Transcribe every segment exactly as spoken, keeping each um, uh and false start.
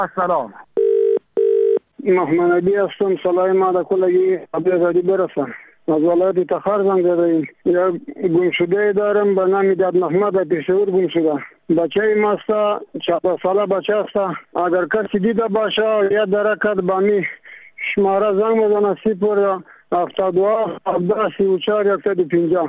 سلام. محمد علی هستم. صلاح ما در کلگی عبدالزادی برسم. از ولایت تخار زنگ زدیم. یک گمشده دارم به نام داد محمد در پیشور گم شده. بچه ماستا چهارده ساله بچه است. اگر کسی دیده باشه یا درکت با می شماره زنگ بزنه صفر هفتاد و هفت هفده سی و چهار صد و پنجاه.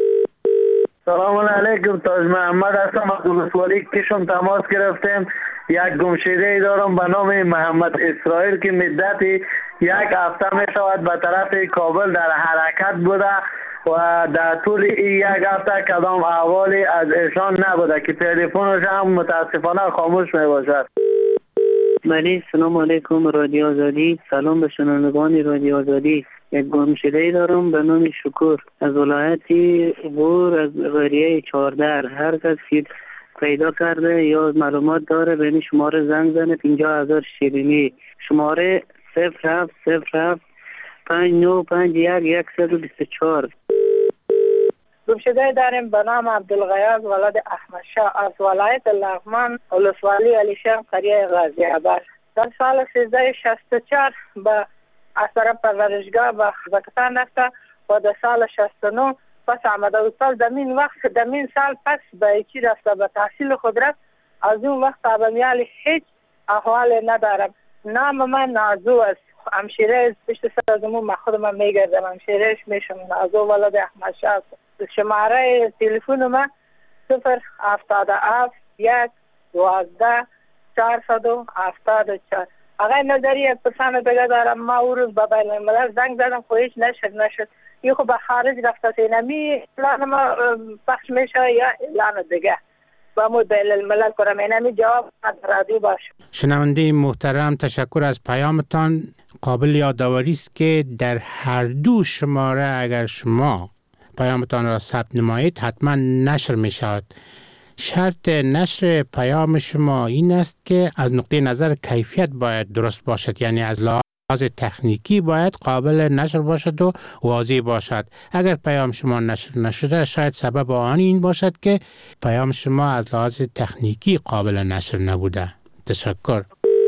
سلام علیکم. تاج محمد هستم. از ولسوالی کشم تماس گرفتیم. یک گمشده دارم به نام محمد اسرائیل که مدتی یک هفته می شود به طرف کابل در حرکت بوده و در طول این یک هفته کدام احوالی از ایشان نبوده که تلفنش هم متاسفانه خاموش می باشد. بله سلام علیکم رادیو آزادی. سلام به شنوندگان رادیو آزادی. یک گمشده دارم به نام شکر از ولایت غور از قریه چهارده. هر کس که پیدا کرده یا معلومات داره به این شماره زنگ زنه. پنجاه هزار شیرینی. شماره صفر هفت صفر هفت پنج نه پنج یک یک صد و بیست و چهار. گمشده داریم به نام عبدالغیاض ولد احمد شاه از ولایت لغمان ولسوالی علیشهر قریه غازی آباد. در سال سیزده و شصت و چهار به اثر پرورشگاه به ازبکستان رفته و در سال شصت و نه پس آمده و سال دمین وقت دمین سال پس به چی رفته به تحصیل خود رفت. از اون وقت تا میال هیچ احوال ندارم. نام من نازو است. همشیره از پشت سر از امون من خودم میگردم. همشیرهش میشم. نازو ولد احمد شاه. شماره تلفن من صفر هفتاد و هفت یک دوازده چهارصد و هفتاد و چهار. آقای نظری یک پسان دیگه دارم. ما او روز به بین الملل زنگ زدم خو هیچ نشد نشد. یه خو به خارج رفته سینمی اعلان ما پخش میشه یا اعلان دیگه با مو بین الملل کنم. اینمی جواب رادیو باشه. شنونده محترم تشکر از پیامتان. قابل یادآوری است که در هر دو شماره اگر شما پیامتان را ثبت نمایید حتما نشر می شود. شرط نشر پیام شما این است که از نقطه نظر کیفیت باید درست باشد، یعنی از لحاظ تکنیکی باید قابل نشر باشد و واضح باشد. اگر پیام شما نشر نشده شاید سبب آن این باشد که پیام شما از لحاظ تکنیکی قابل نشر نبوده. تشکر.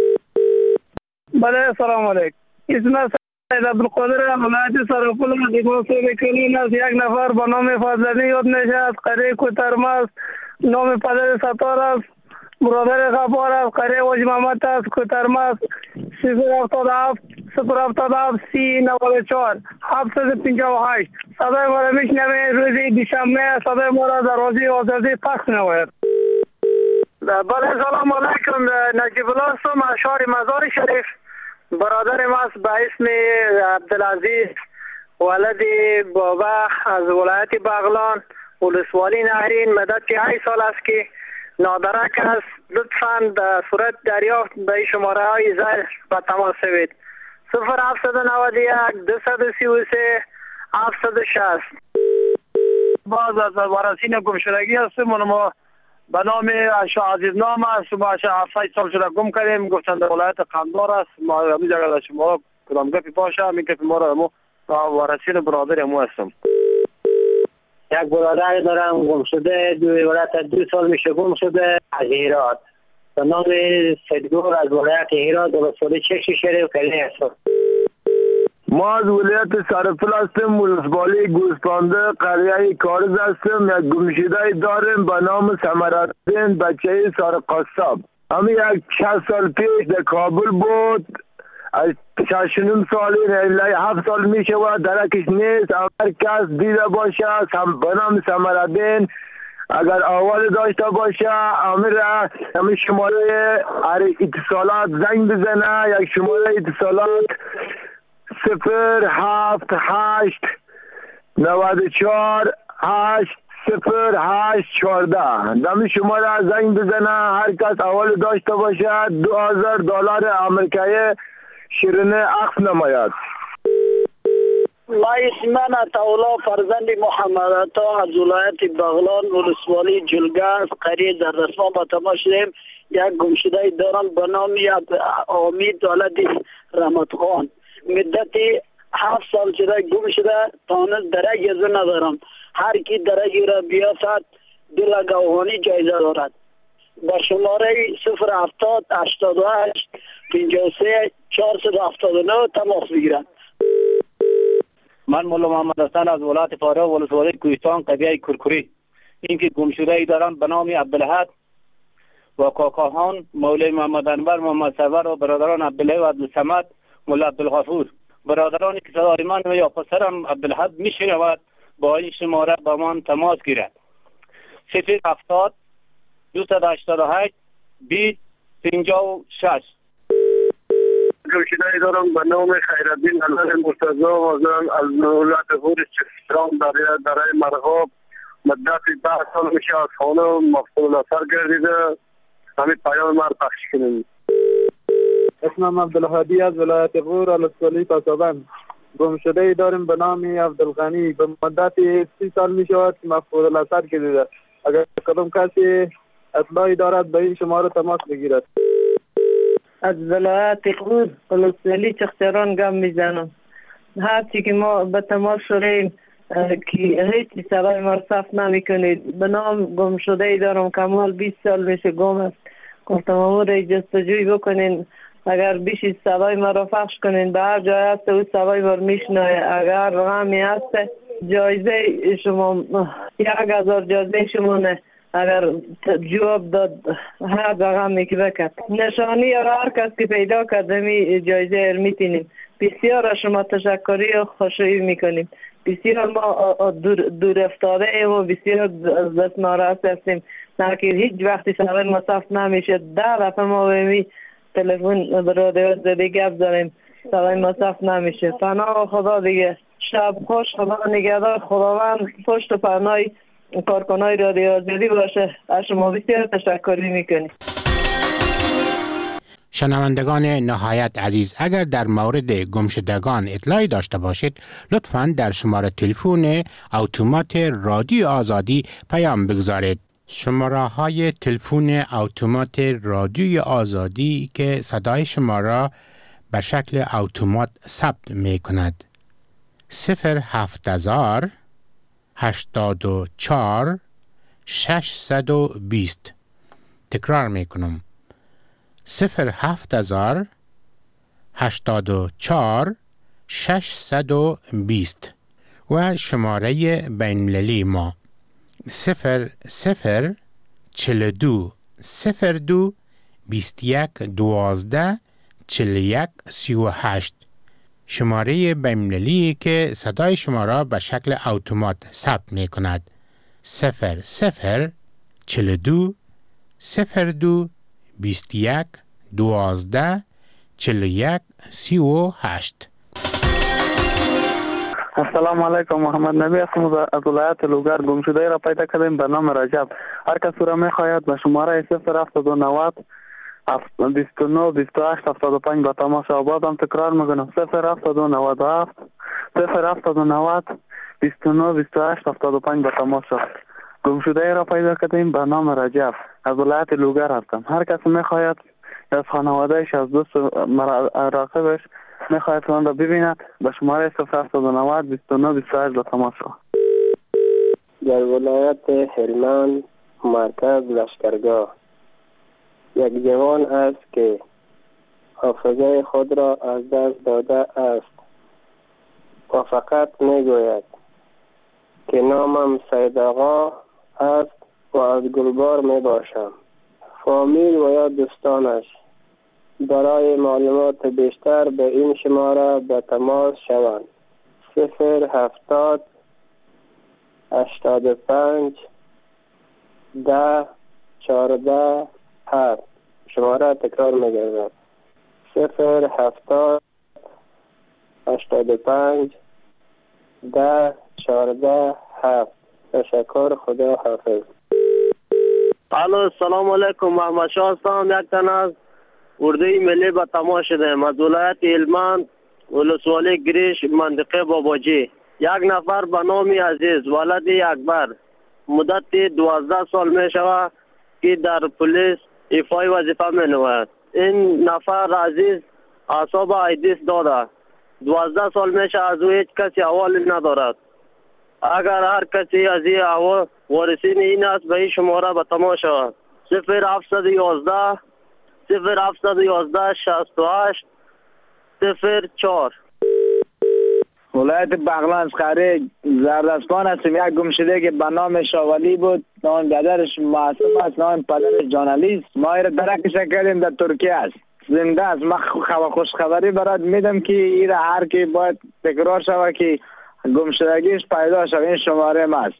بله سلام علیکم. اسم سید عبدالقادر ولایت سرپل دیگه سه کلین از یک نفر به نام فضلی یاد میشه از قریه کوترماس. نام پدر ستار است. برادر غفار است. قریه وجه محمد است. کوترماس. صفر هفتاد هفت صفر هفتاد هفت سی نود و چهار هفتصد و پنجاه و هشت. صدای ما را میشنوید. روز دوشنبه صدای ما را در رادیو آزادی پخش می‌شود. بله سلام علیکم. نجیب الله هستم از شهر مزار شریف. برادر ما است به اسم عبدالعزیز ولد بابا از ولایت بغلان ولسوالی نهرین. مدت هشت سال است که نادرک است. لطفاً در صورت دریافت به شماره های زیر به تماس شوید. صفر هفتصد و نود و یک دویست و سی و سه هفتصد و شصت. باز از وارثین گمشدگی هستم. ما به نام شاه عزیز نام است. ما هفت سال شده گم کردیم. گفتند ولایت قندار است. ما همین جگه شما کدام گپی باشه همین گپی ما را ما وارثین برادر ما هستم. یک برادر دارم گم شده. دو ولایت دو سال میشه گم شده از هرات به نام صدگور از ولایت هرات ولسوالی چشم شریف کلی هستم. ما از ولایت سرپل هستیم. ولسوالی گوسپانده قریه کارز هستیم. یک گمشده داریم به نام ثمرالدین بچه سار قصاب. همین یک شصت سال پیش در کابل بود. از ششنیم سالی هفت سال میشه و درکش نیست. هر کس دیده باشه به نام ثمرالدین اگر اول داشته باشه امیر همین شماره اتصالات زنگ بزنه. یک شماره اتصالات صفر هفت هشت نود و چهار هشت صفر هشت چهارده. دمی شماره زنگ بزنه. هر کس اول داشته باشه دو هزار دلار آمریکایی شیرینه عقص نماید. ما اسم من عطاالله فرزند محمد عطا از ولایت بغلان ولسوالی جلگه قریه در رسما با تماس شدیم. یک گمشده دارم به نام امید ولد رحمت خان. مدت هفت سال شده گم شده. تانست درک از ندارم. هر کی درکی را بیافت دل گوهانی جایزه دارد. با شماره صفر هفتاد هشتاد و هشت پنجاه و سه چهارصد و هفتاد و نه تماس بگیرند. من مولا محمد حسن از ولایت فارغ ولسوالی کوهستان قریه کرکری. اینکه گمشده ای دارم به نام عبدالاحد و کاکاهان مولای محمد انور محمد سرور و برادران عبدالله و عبدالصمد مولا عبدالغفور. برادرانی که صدای من و یا پسرم عبدالاحد میشنود با این شماره با من تماس گیرد. صفر هفتاد دویست و هشتاد و هشت بیست پنجاه و شش. گمشده ای دارم به نام خیرالدین علوی مرتضی وزن از ولایت هور چفران برای مرغاب. مدت ده سال میشه از خانه مفقود الاثر گردیده. همین پیام ما پخش کنیم. اسمم عبدالهادی از ولایت غور ولسوالی پاسابند. گمشده ای داریم به نام عبدالغنی. به مدت سی سال می شود که مفقود الاثر گردیده. اگر کدام کسی اطلاعی دارد به این شماره تماس بگیرد. از ولایت غور ولسوالی چختران گام میزنم. هرچی که ما به تماس شدیم که هیچ سوای ما صرف نمی کنید. به نام گم شده ای دارم کمال بیست سال میشه گم است. گفتم امور جستجوی بکنین. اگر بیشی سوای ما را پخش کنین به هر جای هست او سوای ما میشنه. اگر رقمی هست جایزه شما یک هزار جایزه شما نه. اگر جواب داد هر رقمی که بکرد نشانی یا هر کس که پیدا کردمی جایزه میتینیم. بسیار شما تشکری و خوشی میکنیم. بسیار ما دور, دور افتاده ایم و بسیار از دست ناراحت هستیم. ناکه هیچ وقتی سوال مصرف نمیشه. ده دفعه ما به تلفن برای زده گپ داریم سوال مصرف نمیشه. پناه خدا دیگه. شب خوش. خدا نگهدار. خداوند پشت و پناهی کارکنای رادیو آزادی باشه. از شما بسیار تشکری میکنیم. شنوندگان نهایت عزیز، اگر در مورد گمشدگان اطلاعی داشته باشید لطفاً در شماره تلفن اتومات رادیو آزادی پیام بگذارید. شماره های تلفن اتومات رادیو آزادی که صدای شما را به شکل اتومات ثبت می کند: صفر هفت هزار هشتاد و چهار ششصد و بیست. تکرار می کنم: صفر هفت هزار هشتاد و چهار ششصد و بیست. و شماره بین‌المللی ما صفر صفر چهل و دو صفر دو بیست و یک دوازده چهل و یک سی و هشت. شماره بین‌المللی که صدای شما را به شکل اتومات ثبت می کند: صفر صفر چهل و دو صفر دو بیست و یک دوازده چهل و یک سی و هشت. السلام علیکم. محمد نبی هستم از ولایت لوگر. گمشده را پیدا کردیم به نام رجب. هر کس را میخواهد به شماره صفر هفتاد و نود بیست و نه بیست و هشت هفتاد و پنج با تماس شود. بازم تکرار میکنم: صفر هفتاد و نود و هفت صفر هفتاد و نود بیست و نه بیست و هشت هفتاد و پنج با تماس شود. گمشده را پیدا کردیم به نام رجب. از ولایت لوگر هستم. هر کس میخواهد از خانوادهش از دوست راقبش میخواهد من را ببیند به شماره صفر هفتاد و نود بیست و نه بیست و هشت با تماس شود. در ولایت هلمند مرکز لشکرگاه یک جوان است که حافظه خود را از دست داده است و فقط میگوید که نامم سید آقا است و از گلبار می باشم. فامیل و یا دوستانش برای معلومات بیشتر به این شماره به تماس شوند: صفر هفتاد هشتاد و پنج ده چهارده هفت. شماره تکرار میگردم: صفر هفتاد هشتاد و پنج ده چهارده هفت. تشکر. خدا حافظ. الو سلام علیکم. محمد شاه هستم. یک تن از اردوی ملی به تماس شدم از ولایت هلمند ولسوالی گریش منطقه باباجی. یک نفر به نام عزیز ولد اکبر مدت دوازده سال می شود که در پلیس ایفای وظیفه می نماید. این نفر عزیز اعصاب ایدیس داده. دوازده سال می شود از او هیچ کسی احوالی ندارد. اگر هر کسی از این احوال وارثین این است به این شماره به تماس شود: صفر هفتصد و یازده صفر هفتصد و یازده شصت و هشت صفر چهار. ولایت بغلان از قریه زردستان هستیم. یک گمشده که به نام شاولی بود، نام پدرش معصوم است، نام پدرش جانالی است. ما ایره درکش کردیم در ترکیه است، زنده است. من خوش خبری برات میدم که ایره هر کی باید تکرار شود که گمشدگیش پیدا شود. این شماره ما است.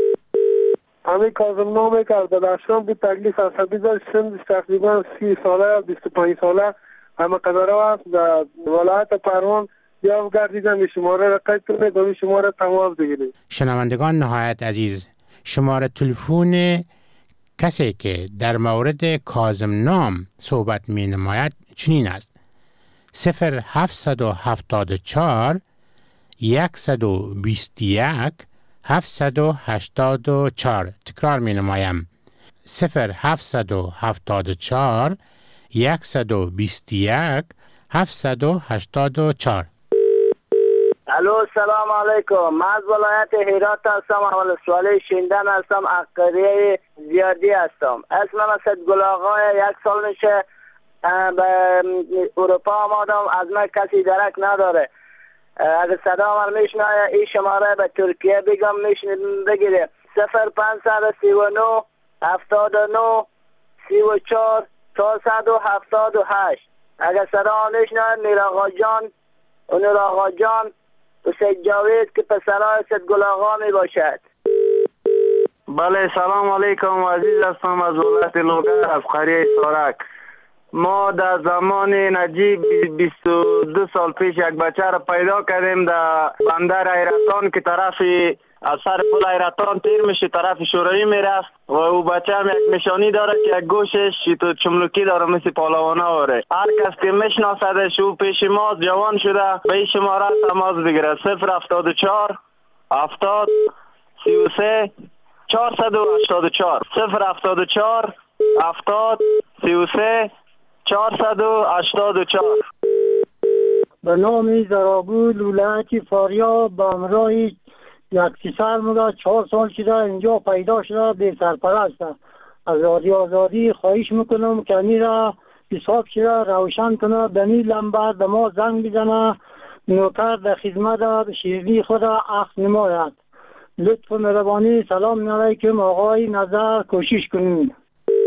همین کاظم نامه کرده در شام که تکلیف عصبی داشت، سن تقریبا سی ساله بیست و پنج ساله همه قدره است. در ولایت پروان یا گردیدن شماره را قید کنید و شماره تماس بگیرید. شنوندگان نهایت عزیز، شماره تلفن کسی که در مورد کاظم نام صحبت می نماید چنین است: صفر هفتصد و هفتاد و چهار صد و بیست و یک هفتصد و هشتاد و چهار. تکرار می نمایم: صفر هفتصد و هفتاد و چهار صد و بیست و یک هفتصد و هشتاد و چهار. الو سلام علیکم. من از ولایت هرات هستم. اول سوالی شیندن هستم. عقریه زیادی هستم. اسمم اسد گل آقا. یک سال میشه به اروپا آمدم. از من کسی درک نداره. اگر صدا من میشنه این شماره به ترکیه بگم میشنه بگیره. صفر پنجصد سی و نو هفتاد و نو سی و چهار چهارصد و هفتاد و هشت. اگر صدا میشنه میر آقا جان اونور آقا جان حسین جاوید که پسرای اسد گل آقا می باشد. بله سلام علیکم. عزیز هستم از ولایت لوگر از قریه سارک. ما در زمان نجیب بیست و دو سال پیش یک بچه را پیدا کردیم در بندر ایرتان که طرف از سر پل ایرتان تیر میشه طرف شورایی میرفت و او بچه هم یک نشانی داره که یک گوشش تو چملوکی داره مثل پالوانا آره. هر کس که میشناسدش او پیش ما جوان شده به این شماره تماس بگیره. صفر هفتاد و چهار هفتاد سی و سه چهارصد و هشتاد و چهار. صفر هفتاد و چهار هفتاد سی و سه چهارصد و هشتاد و چهار. به نام زرابول ولایت فاریاب به همراه یک پسر مگه چهار سال شده اینجا پیدا شده به سرپرست. از رادیو آزادی خواهش میکنم که این را حساب شده روشن کنه، به این لمبه به ما زنگ بزنه، نوکر در خدمت شیرینی خود اخذ نماید. لطف و مهربانی. سلام علیکم آقای نظر کوشش کنید.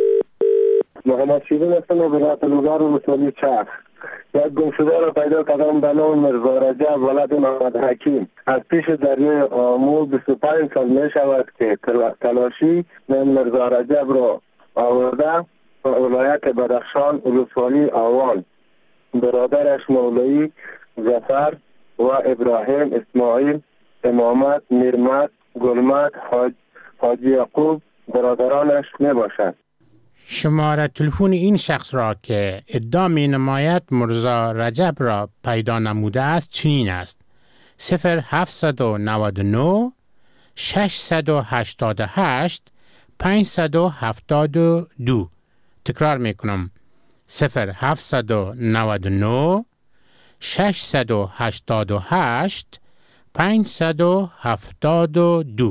محمد شیرین هستم و ولایت لوگر و مسئولی چرخ. یک گمشده را پیدا کردم به نام مرزا رجب ولد محمد حکیم. از پیش دریای آمو بیست و پنج سال می شود که تلاشی نام مرزا رجب را آورده و ولایت بدخشان ولسوالی آوان. برادرش مولوی ظفر و ابراهیم اسماعیل امامت میرمت گلمت حاج حاجی یعقوب برادرانش می باشد. شماره تلفن این شخص را که ادعا می نماید مرزا رجب را پیدا نموده است چنین است: صفر هفتصد و نود و نه ششصد و هشتاد و هشت پانصد و هفتاد و دو. تکرار می کنم: صفر هفتصد و نود و نه ششصد و هشتاد و هشت پانصد و هفتاد و دو.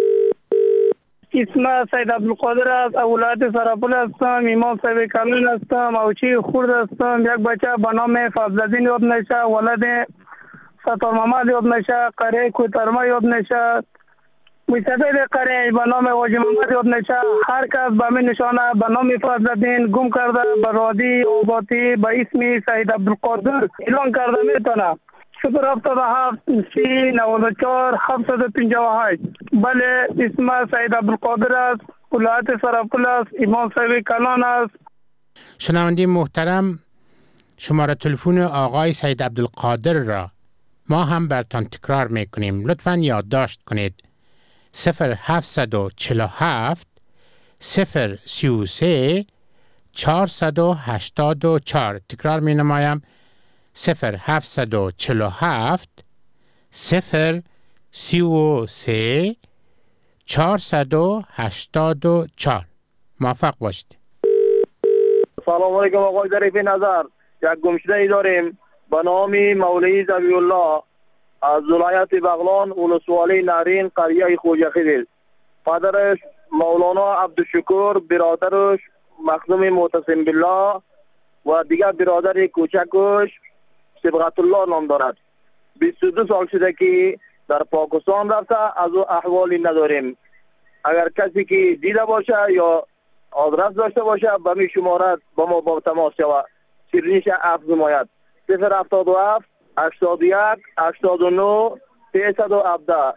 اسم سید عبدالقادر است. ولایت سرپل هستم. امام صاحب کلون هستم. اوچی خورد هستم. یک بچه به نام فضلالدین یاد نشه، ولد ستار محمد یاد نشه، قریه کوترما یاد نشه، مصطفی قریه به نام واجی محمد یاد نشه. هر کس به من نشانه به نام فضلالدین گم کرده به رادی اوباتی به اسم سید عبدالقادر اعلان کرده میتونه. صفر هفتاد و هفت سی نود و چهار هفتصد و پنجاه و هشت. بله اسم سید عبدالقادر است. ولایت سرپل است. امام صاحب کلان است. شنونده محترم، شماره تلفن آقای سید عبدالقادر را ما هم برتان تکرار میکنیم. لطفاً یادداشت کنید: صفر هفتصد و چهل و هفت صفر سی و سه چهارصد و هشتاد و چهار. تکرار می نمایم: صفر هفتصد و چهل و هفت صفر سی و سه چهارصد و هشتاد و چهار. موفق باشید. سلام علیکم آقای ظریف نظر. یک گمشده ای داریم به نام مولوی ظفی الله از ولایت بغلان ولسوالی نهرین قریه خوجخیل. پدرش مولانا عبدالشکور، برادرش مخدوم معتصم بالله و دیگر برادر کوچکش صبغت الله نام دارد. بیست و دو سال شده که در پاکستان رفته، از او احوالی نداریم. اگر کسی که دیده باشه یا آدرس داشته باشه به می شماره با ما با تماس شود. سیرنیش افز نماید صفر هفتاد و هفت هشتاد و یک هشتاد و نه سیصد و هفده.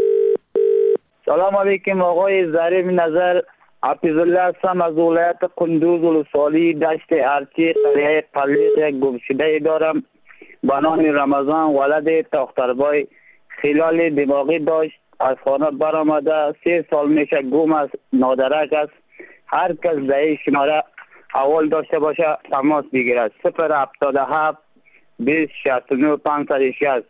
سلام علیکم آقای ظریف نظر، حفیظالله هستم از ولایت قندوز ولسوالی دشت ارچی قریه قلیق. یک گمشده دارم به نام رمضان ولد تاختربای. خلال دماغی داشت، از خانه برآمده، سه سال میشه گم است، نادرک است. هر کس در شماره اول داشته باشه تماس بگیرد. صفر هفتاد و هفت بیست شصت و نه پانصد و شصت.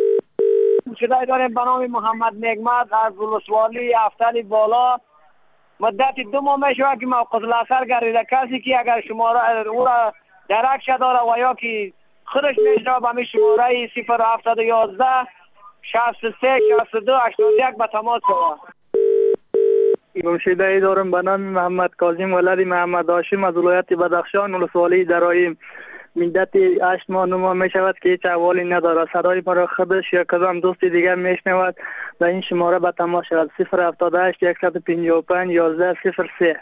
شده داریم به نام محمد نعمت از ولسوالی افتلی بالا. مدت دو ماه می شود که موقف الاثر گردیده. کسی که اگر شماره او را درکش داره و یا که خودش میشنه به می شماره صفر هفتاد و یازده شصت و سه شصت و دو هشتاد و یک به تماس شود. گمشده ای دارم به نام محمد کاظم ولد محمد هاشم از ولایت بدخشان ولسوالی درایم. مدت هشت ماه نو ماه می شود که هیچ احوالی ندارد. صدای مرا خودش یا کدام دوست دیگر میشنود و این شماره به تماس شود. صفر هفتاد و هشت صد و پنجاه و پنج یازده صفر سه.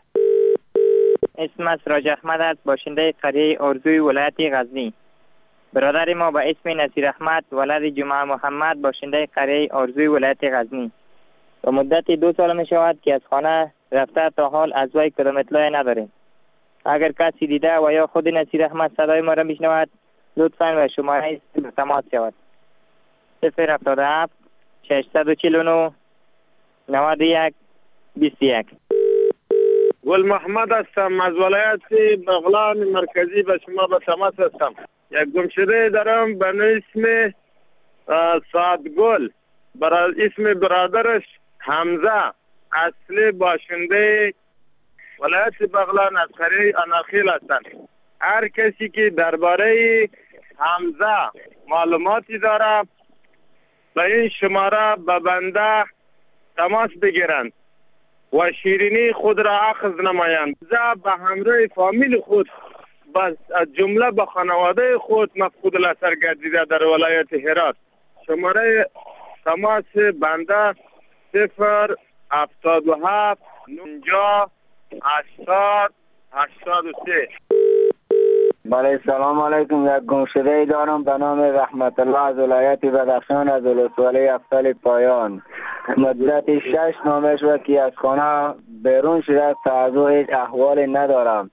اسم سراج احمد است، باشنده قریه ارزوی ولایت غزنی. برادر ما به اسم نصیر احمد ولد جمعه محمد باشنده قریه ارزوی ولایت غزنی و مدت دو سال می شود که از خانه رفته، تا حال از وی کدام اطلاعی نداریم. اگر کسی دیده و یا خود نصیر احمد صدای ما را میشنود لطفاً و شماره به تماس شود. صفر هفتاد و هفت ششصد و چهل و نه نود و یک بیست و یک. گل محمد هستم از ولایت بغلان مرکزی، به شما به تماس هستم. یک گمشده دارم به اسم سعد گل، برای اسم برادرش حمزه، اصلی باشنده ولایت بغلان از قریه اناخیل هستند. هر کسی که درباره حمزه معلوماتی داره به این شماره به بنده تماس بگیرند و شیرینی خود را اخذ نمایند. حمزه به همراه فامیل خود بس از جمله به خانواده خود مفقود الاثر گردیده در ولایت هرات. شماره تماس بنده صفر هفتاد و هفت نوزده هشتاد هشتاد و سه. بله سلام علیکم. یک گمشده ای دارم به نام رحمت الله از ولایت بدخشان از ولسوالی افتل پایان. مدت شش ماه شد که از خانه بیرون شده، تا از او هیچ احوالی ندارم.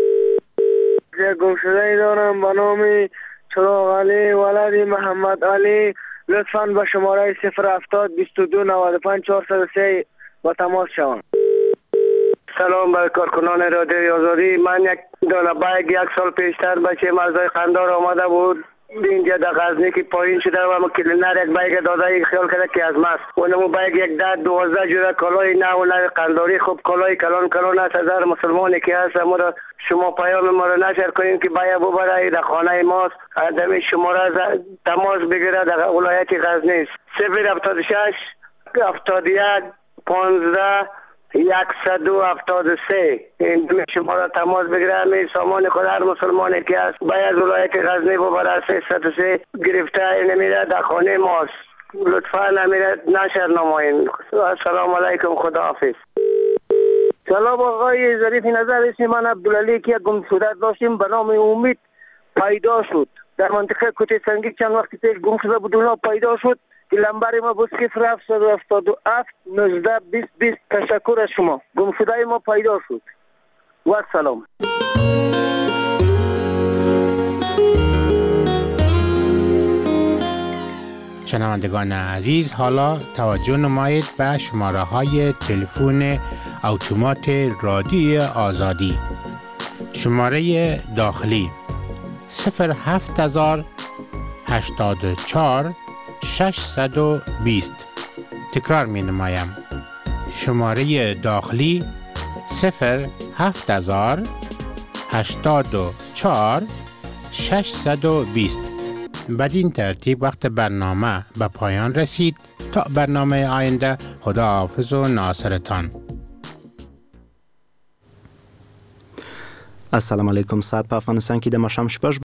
یک گمشده ای دارم به نام چراغ علی ولد محمد علی. لطفاً به شماره صفر هفتاد بیست و دو نود و پنج چهارصد و سه با تماس شوند. سلام بر کارکنان رادیوی آزادی. من یک دانه بیگ یک سال پیشتر بچه مرزای قندار آمده بود اینجا در غزنی که پایین شده و ما کلینر یک بیگ داده، خیال کرده که از ماست. اونمو بیگ یک ده دوازده جوره کالای نه و نه قنداری خوب کالای کلان کلان است. از هر مسلمانی که هست ما را شما پیام ما را نشر کنیم که باید ببره در خانه ماست. آدمی شما را تماس بگیره در ولایت غزنی. صفر هفتاد و شش هفتاد و یک پانزده یکصد و هفتاد و سه. این شما را تماس بگیره. همین سامان خود هر مسلمانی که هست باید ولایت غزنی ببره. سیصد و سه گرفته نمیره در خانه ماست. لطفا نمیره نشر نمایین. السلام علیکم، خداحافظ. سلام آقای ظریف نظر، اسم من عبدالعلی که گمشده داشتیم به نام امید پیدا شد در منطقه کوته سنگی. چند وقتی پیش گمشده بود، اونا پیدا شد که لمبر ما بود صفر هفتصد و هفتاد و هفت نوزده بیست بیست. تشکر از شما. گمشده ما پیدا شد و سلام. شنوندگان عزیز، حالا توجه نمایید به شماره های تلفن اتومات رادیوی آزادی. شماره داخلی صفر هفت هزار هشتاد و چهار ششصد و بیست. تکرار می نمایم. شماره داخلی صفر هفت هزار هشتاد و چهار ششصد و بیست. بدین ترتیب وقت برنامه به پایان رسید. تا برنامه آینده، خداحافظ و ناصرتان. السلام علیکم. ساعت په افغانستان کې د ماښام شپږ